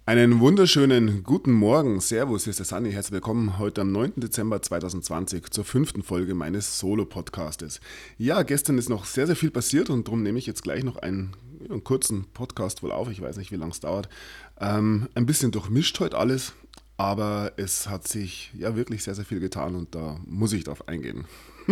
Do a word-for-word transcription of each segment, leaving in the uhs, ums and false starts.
Einen wunderschönen guten Morgen. Servus, hier ist der Sunny. Herzlich willkommen heute am neunten Dezember zweitausendzwanzig zur fünften Folge meines Solo-Podcastes. Ja, gestern ist noch sehr, sehr viel passiert und darum nehme ich jetzt gleich noch einen, einen kurzen Podcast wohl auf. Ich weiß nicht, wie lange es dauert. Ähm, ein bisschen durchmischt heute alles, aber es hat sich ja wirklich sehr, sehr viel getan und da muss ich drauf eingehen.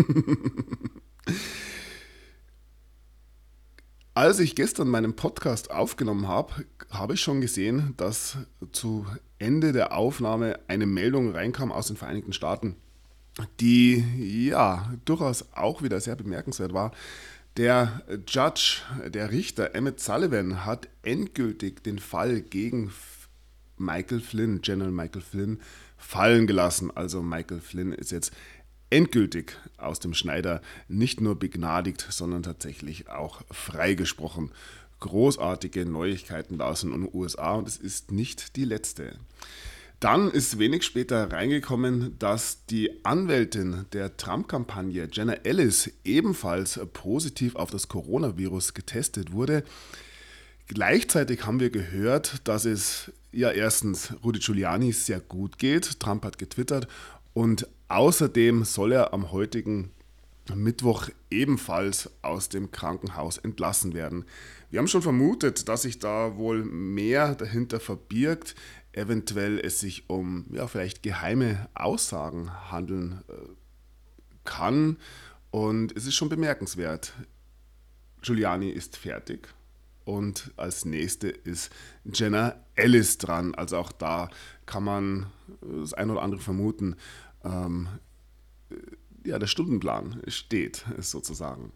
Als ich gestern meinen Podcast aufgenommen habe, habe ich schon gesehen, dass zu Ende der Aufnahme eine Meldung reinkam aus den Vereinigten Staaten, die ja durchaus auch wieder sehr bemerkenswert war. Der Judge, der Richter Emmett Sullivan hat endgültig den Fall gegen Michael Flynn, General Michael Flynn, fallen gelassen. Also Michael Flynn ist jetzt endgültig aus dem Schneider nicht nur begnadigt, sondern tatsächlich auch freigesprochen. Großartige Neuigkeiten da aus den U S A und es ist nicht die letzte. Dann ist wenig später reingekommen, dass die Anwältin der Trump-Kampagne, Jenna Ellis, ebenfalls positiv auf das Coronavirus getestet wurde. Gleichzeitig haben wir gehört, dass es ja erstens Rudy Giuliani sehr gut geht. Trump hat getwittert und außerdem soll er am heutigen Mittwoch ebenfalls aus dem Krankenhaus entlassen werden. Wir haben schon vermutet, dass sich da wohl mehr dahinter verbirgt, eventuell es sich um ja, vielleicht geheime Aussagen handeln äh, kann. Und es ist schon bemerkenswert. Giuliani ist fertig und als nächste ist Jenna Ellis dran. Also auch da kann man das ein oder andere vermuten. Ähm, ja, der Stundenplan steht sozusagen.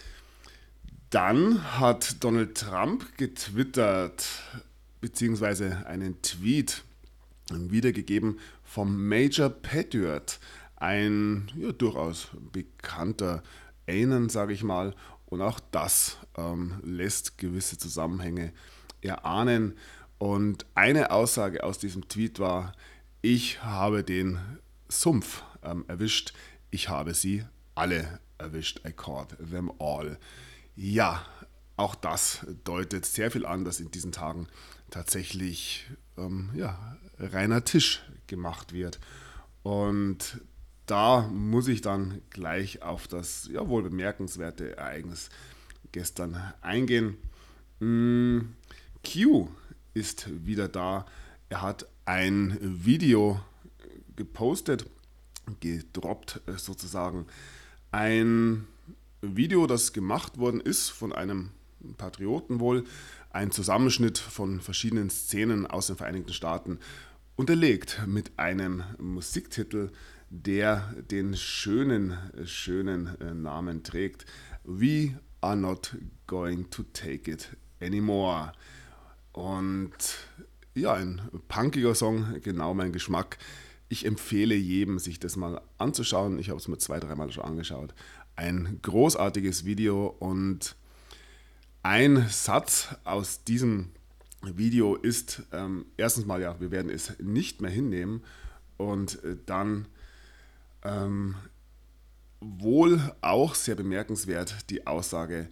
Dann hat Donald Trump getwittert, beziehungsweise einen Tweet wiedergegeben vom Major Patriot, ein ja, durchaus bekannter Anon, sage ich mal. Und auch das ähm, lässt gewisse Zusammenhänge erahnen. Und eine Aussage aus diesem Tweet war: Ich habe den Sumpf ähm, erwischt. Ich habe sie alle erwischt. I caught them all. Ja, auch das deutet sehr viel an, dass in diesen Tagen tatsächlich ähm, ja, reiner Tisch gemacht wird. Und da muss ich dann gleich auf das ja, wohl bemerkenswerte Ereignis gestern eingehen. Mm, Q ist wieder da. Er hat ein Video gepostet, gedroppt sozusagen. Ein Video, das gemacht worden ist von einem Patrioten wohl, ein Zusammenschnitt von verschiedenen Szenen aus den Vereinigten Staaten, unterlegt mit einem Musiktitel, der den schönen, schönen Namen trägt: We are not going to take it anymore. Und ja, ein punkiger Song, genau mein Geschmack. Ich empfehle jedem, sich das mal anzuschauen. Ich habe es mir zwei, dreimal schon angeschaut. Ein großartiges Video und ein Satz aus diesem Video ist, ähm, erstens mal, ja, wir werden es nicht mehr hinnehmen und äh, dann ähm, wohl auch sehr bemerkenswert die Aussage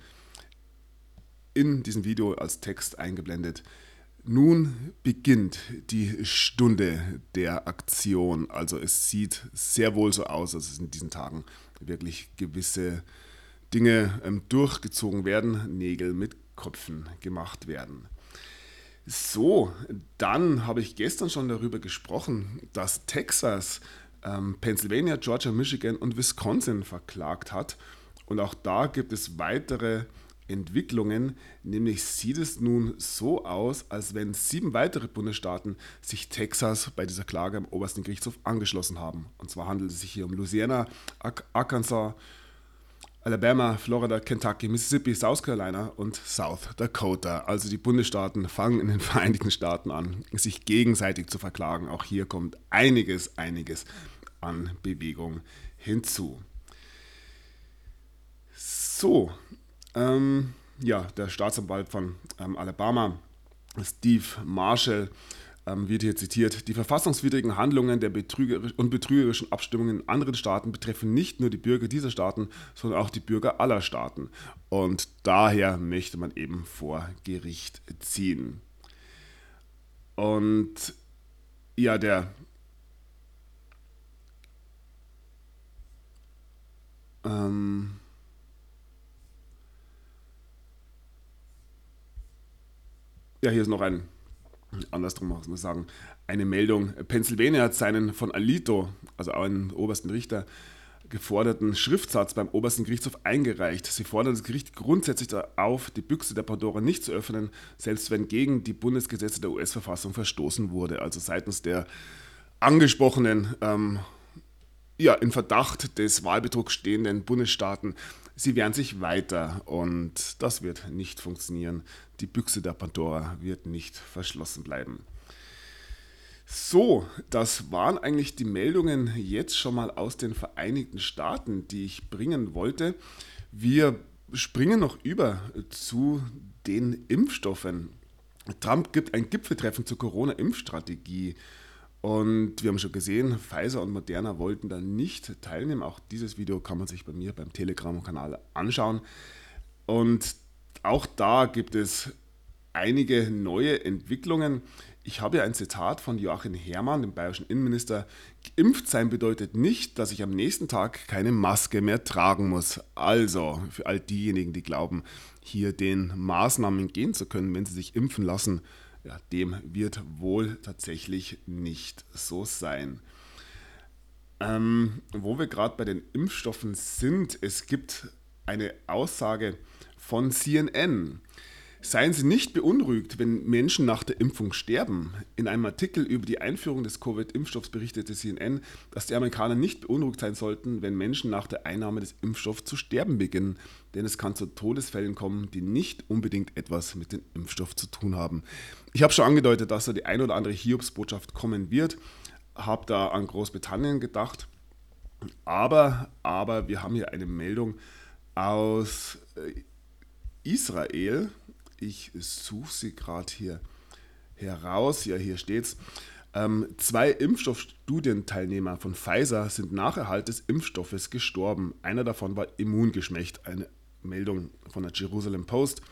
in diesem Video als Text eingeblendet: Nun beginnt die Stunde der Aktion. Also es sieht sehr wohl so aus, dass es in diesen Tagen wirklich gewisse Dinge ähm, durchgezogen werden, Nägel mit Köpfen gemacht werden. So, dann habe ich gestern schon darüber gesprochen, dass Texas ähm, Pennsylvania, Georgia, Michigan und Wisconsin verklagt hat. Und auch da gibt es weitere Entwicklungen, nämlich sieht es nun so aus, als wenn sieben weitere Bundesstaaten sich Texas bei dieser Klage am obersten Gerichtshof angeschlossen haben. Und zwar handelt es sich hier um Louisiana, Arkansas, Alabama, Florida, Kentucky, Mississippi, South Carolina und South Dakota. Also die Bundesstaaten fangen in den Vereinigten Staaten an, sich gegenseitig zu verklagen. Auch hier kommt einiges, einiges an Bewegung hinzu. So, ähm, ja, der Staatsanwalt von ähm, Alabama, Steve Marshall, ähm, wird hier zitiert: Die verfassungswidrigen Handlungen der betrügerisch und betrügerischen Abstimmungen in anderen Staaten betreffen nicht nur die Bürger dieser Staaten, sondern auch die Bürger aller Staaten. Und daher möchte man eben vor Gericht ziehen. Und ja, der, ähm, ja, hier ist noch ein, andersrum muss man sagen, eine Meldung. Pennsylvania hat seinen von Alito, also einen obersten Richter, geforderten Schriftsatz beim obersten Gerichtshof eingereicht. Sie fordern das Gericht grundsätzlich auf, die Büchse der Pandora nicht zu öffnen, selbst wenn gegen die Bundesgesetze der U S-Verfassung verstoßen wurde. Also seitens der angesprochenen, ähm, ja, in Verdacht des Wahlbetrugs stehenden Bundesstaaten, sie wehren sich weiter und das wird nicht funktionieren. Die Büchse der Pandora wird nicht verschlossen bleiben. So, das waren eigentlich die Meldungen jetzt schon mal aus den Vereinigten Staaten, die ich bringen wollte. Wir springen noch über zu den Impfstoffen. Trump gibt ein Gipfeltreffen zur Corona-Impfstrategie. Und wir haben schon gesehen, Pfizer und Moderna wollten da nicht teilnehmen. Auch dieses Video kann man sich bei mir beim Telegram-Kanal anschauen. Und auch da gibt es einige neue Entwicklungen. Ich habe hier ein Zitat von Joachim Herrmann, dem bayerischen Innenminister. Geimpft sein bedeutet nicht, dass ich am nächsten Tag keine Maske mehr tragen muss. Also, für all diejenigen, die glauben, hier den Maßnahmen gehen zu können, wenn sie sich impfen lassen, ja, dem wird wohl tatsächlich nicht so sein. Ähm, wo wir gerade bei den Impfstoffen sind, es gibt eine Aussage von C N N. Seien Sie nicht beunruhigt, wenn Menschen nach der Impfung sterben. In einem Artikel über die Einführung des Covid-Impfstoffs berichtete C N N, dass die Amerikaner nicht beunruhigt sein sollten, wenn Menschen nach der Einnahme des Impfstoffs zu sterben beginnen, denn es kann zu Todesfällen kommen, die nicht unbedingt etwas mit dem Impfstoff zu tun haben. Ich habe schon angedeutet, dass da die ein oder andere Hiobsbotschaft kommen wird, habe da an Großbritannien gedacht, aber, aber wir haben hier eine Meldung aus äh, Israel. Ich suche sie gerade hier heraus. Ja, hier steht's. Ähm, zwei Impfstoffstudienteilnehmer von Pfizer sind nach Erhalt des Impfstoffes gestorben. Einer davon war immungeschwächt. Eine Meldung von der Jerusalem Post.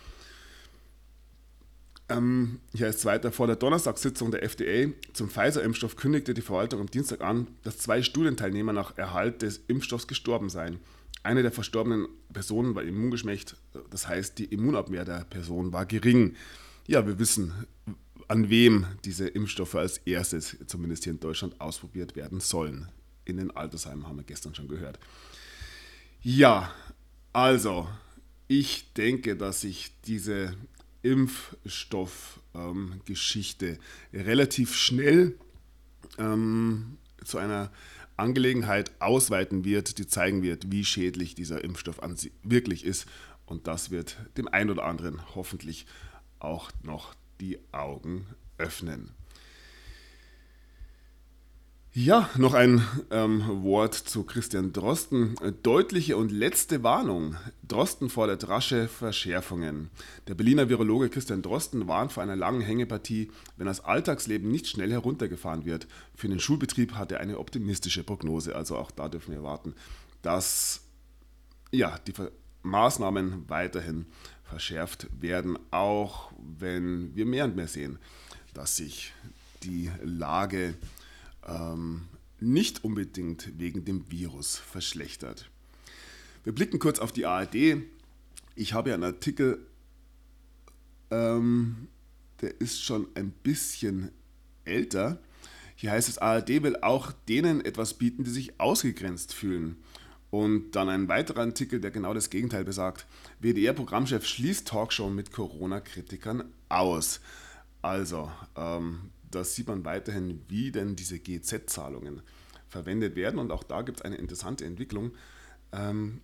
Ähm, hier ist weiter. Vor der Donnerstagssitzung der F D A zum Pfizer-Impfstoff kündigte die Verwaltung am Dienstag an, dass zwei Studienteilnehmer nach Erhalt des Impfstoffs gestorben seien. Eine der verstorbenen Personen war immungeschwächt, das heißt, die Immunabwehr der Person war gering. Ja, wir wissen, an wem diese Impfstoffe als erstes, zumindest hier in Deutschland, ausprobiert werden sollen. In den Altersheimen haben wir gestern schon gehört. Ja, also, ich denke, dass sich diese Impfstoffgeschichte ähm, relativ schnell ähm, zu einer Angelegenheit ausweiten wird, die zeigen wird, wie schädlich dieser Impfstoff an sich wirklich ist. Und das wird dem einen oder anderen hoffentlich auch noch die Augen öffnen. Ja, noch ein ähm, Wort zu Christian Drosten. Deutliche und letzte Warnung. Drosten fordert rasche Verschärfungen. Der Berliner Virologe Christian Drosten warnt vor einer langen Hängepartie, wenn das Alltagsleben nicht schnell heruntergefahren wird. Für den Schulbetrieb hat er eine optimistische Prognose. Also auch da dürfen wir erwarten, dass ja, die Maßnahmen weiterhin verschärft werden, auch wenn wir mehr und mehr sehen, dass sich die Lage ähm, nicht unbedingt wegen dem Virus verschlechtert. Wir blicken kurz auf die A R D. Ich habe ja einen Artikel, ähm, der ist schon ein bisschen älter. Hier heißt es, A R D will auch denen etwas bieten, die sich ausgegrenzt fühlen. Und dann ein weiterer Artikel, der genau das Gegenteil besagt. W D R-Programmchef schließt Talkshow mit Corona-Kritikern aus. Also, ähm, da sieht man weiterhin, wie denn diese G Z-Zahlungen verwendet werden. Und auch da gibt es eine interessante Entwicklung. Ähm,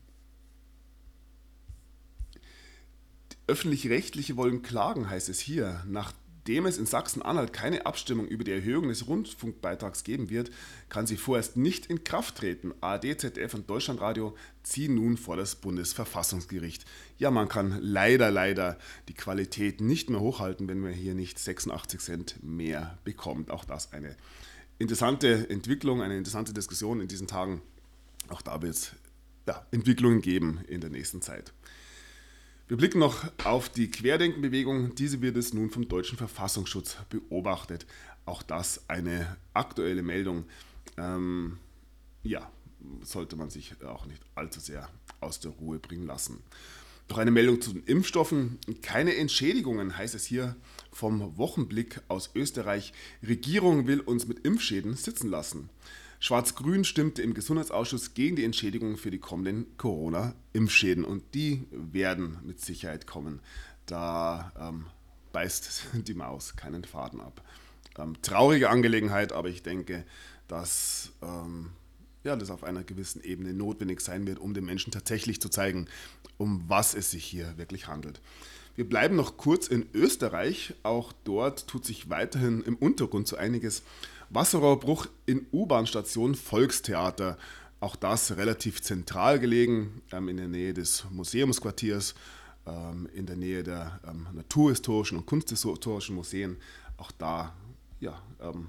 Öffentlich-Rechtliche wollen klagen, heißt es hier. Nachdem es in Sachsen-Anhalt keine Abstimmung über die Erhöhung des Rundfunkbeitrags geben wird, kann sie vorerst nicht in Kraft treten. A R D, Z D F und Deutschlandradio ziehen nun vor das Bundesverfassungsgericht. Ja, man kann leider, leider die Qualität nicht mehr hochhalten, wenn man hier nicht sechsundachtzig Cent mehr bekommt. Auch das eine interessante Entwicklung, eine interessante Diskussion in diesen Tagen. Auch da wird es ja, Entwicklungen geben in der nächsten Zeit. Wir blicken noch auf die Querdenkenbewegung. Diese wird es nun vom deutschen Verfassungsschutz beobachtet. Auch das eine aktuelle Meldung. Ähm, ja, sollte man sich auch nicht allzu sehr aus der Ruhe bringen lassen. Noch eine Meldung zu den Impfstoffen. Keine Entschädigungen, heißt es hier vom Wochenblick aus Österreich. Regierung will uns mit Impfschäden sitzen lassen. Schwarz-Grün stimmte im Gesundheitsausschuss gegen die Entschädigung für die kommenden Corona-Impfschäden. Und die werden mit Sicherheit kommen. Da ähm, beißt die Maus keinen Faden ab. Ähm, traurige Angelegenheit, aber ich denke, dass ähm, ja, das auf einer gewissen Ebene notwendig sein wird, um den Menschen tatsächlich zu zeigen, um was es sich hier wirklich handelt. Wir bleiben noch kurz in Österreich. Auch dort tut sich weiterhin im Untergrund so einiges. Wasserrohrbruch in U-Bahn-Station Volkstheater. Auch das relativ zentral gelegen, ähm, in der Nähe des Museumsquartiers, ähm, in der Nähe der ähm, naturhistorischen und kunsthistorischen Museen. Auch da, ja, ähm,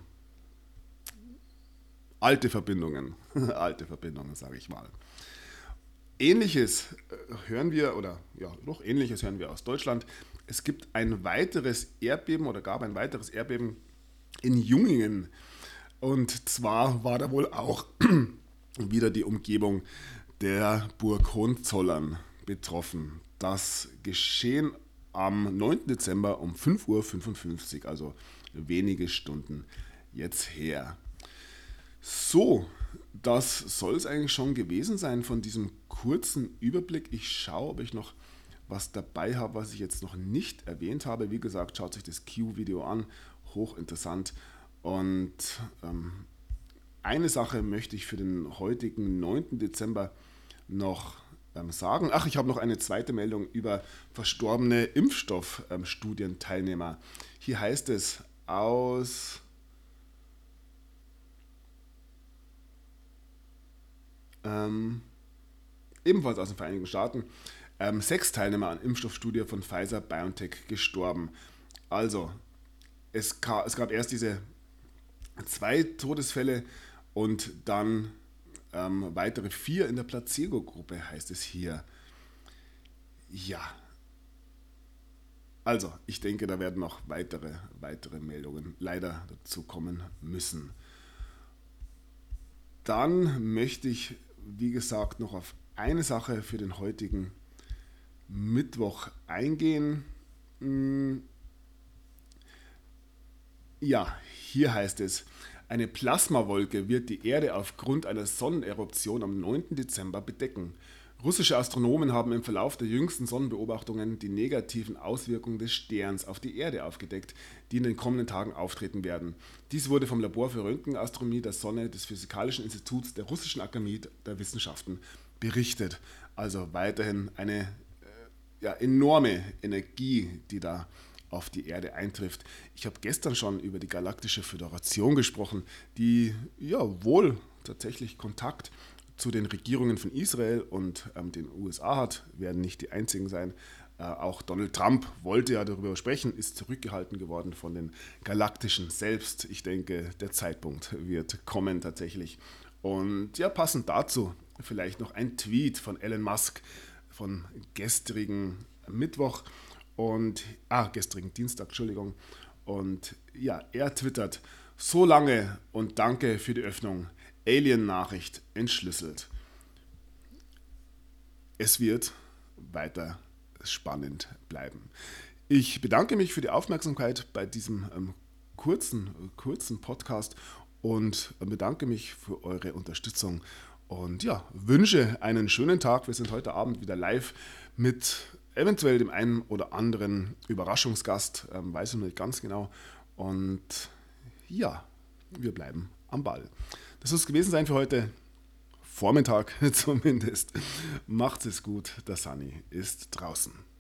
alte Verbindungen, alte Verbindungen, sage ich mal. Ähnliches hören wir, oder ja, noch Ähnliches hören wir aus Deutschland. Es gibt ein weiteres Erdbeben oder gab ein weiteres Erdbeben in Jungingen. Und zwar war da wohl auch wieder die Umgebung der Burg Hohenzollern betroffen. Das geschehen am neunten Dezember um fünf Uhr fünfundfünfzig, also wenige Stunden jetzt her. So, das soll es eigentlich schon gewesen sein von diesem kurzen Überblick. Ich schaue, ob ich noch was dabei habe, was ich jetzt noch nicht erwähnt habe. Wie gesagt, schaut sich das Q-Video an, hochinteressant. Und ähm, eine Sache möchte ich für den heutigen neunten Dezember noch ähm, sagen. Ach, ich habe noch eine zweite Meldung über verstorbene Impfstoffstudienteilnehmer. Hier heißt es aus... Ähm, ebenfalls aus den Vereinigten Staaten, ähm, sechs Teilnehmer an Impfstoffstudie von Pfizer-BioNTech gestorben. Also, es, ka- es gab erst diese zwei Todesfälle und dann ähm, weitere vier in der Placebo-Gruppe, heißt es hier. Ja, also, ich denke, da werden noch weitere, weitere Meldungen leider dazu kommen müssen. Dann möchte ich, wie gesagt, noch auf eine Sache für den heutigen Mittwoch eingehen. Ja, hier heißt es, eine Plasmawolke wird die Erde aufgrund einer Sonneneruption am neunten Dezember bedecken. Russische Astronomen haben im Verlauf der jüngsten Sonnenbeobachtungen die negativen Auswirkungen des Sterns auf die Erde aufgedeckt, die in den kommenden Tagen auftreten werden. Dies wurde vom Labor für Röntgenastronomie der Sonne des Physikalischen Instituts der Russischen Akademie der Wissenschaften berichtet. Also weiterhin eine äh, ja, enorme Energie, die da auf die Erde eintrifft. Ich habe gestern schon über die Galaktische Föderation gesprochen, die ja wohl tatsächlich Kontakt zu den Regierungen von Israel und ähm, den U S A hat, werden nicht die einzigen sein. Äh, auch Donald Trump wollte ja darüber sprechen, ist zurückgehalten geworden von den Galaktischen selbst. Ich denke, der Zeitpunkt wird kommen tatsächlich. Und ja, passend dazu vielleicht noch ein Tweet von Elon Musk von gestrigen Mittwoch und, ah, gestrigen Dienstag, Entschuldigung. Und ja, er twittert, so lange und danke für die Öffnung. Alien-Nachricht entschlüsselt. Es wird weiter spannend bleiben. Ich bedanke mich für die Aufmerksamkeit bei diesem ähm, kurzen, kurzen Podcast und bedanke mich für eure Unterstützung und ja, wünsche einen schönen Tag. Wir sind heute Abend wieder live mit eventuell dem einen oder anderen Überraschungsgast, ähm, weiß ich noch nicht ganz genau. Und ja, wir bleiben am Ball. Das soll es gewesen sein für heute. Vormittag zumindest. Macht es gut, der Sunny ist draußen.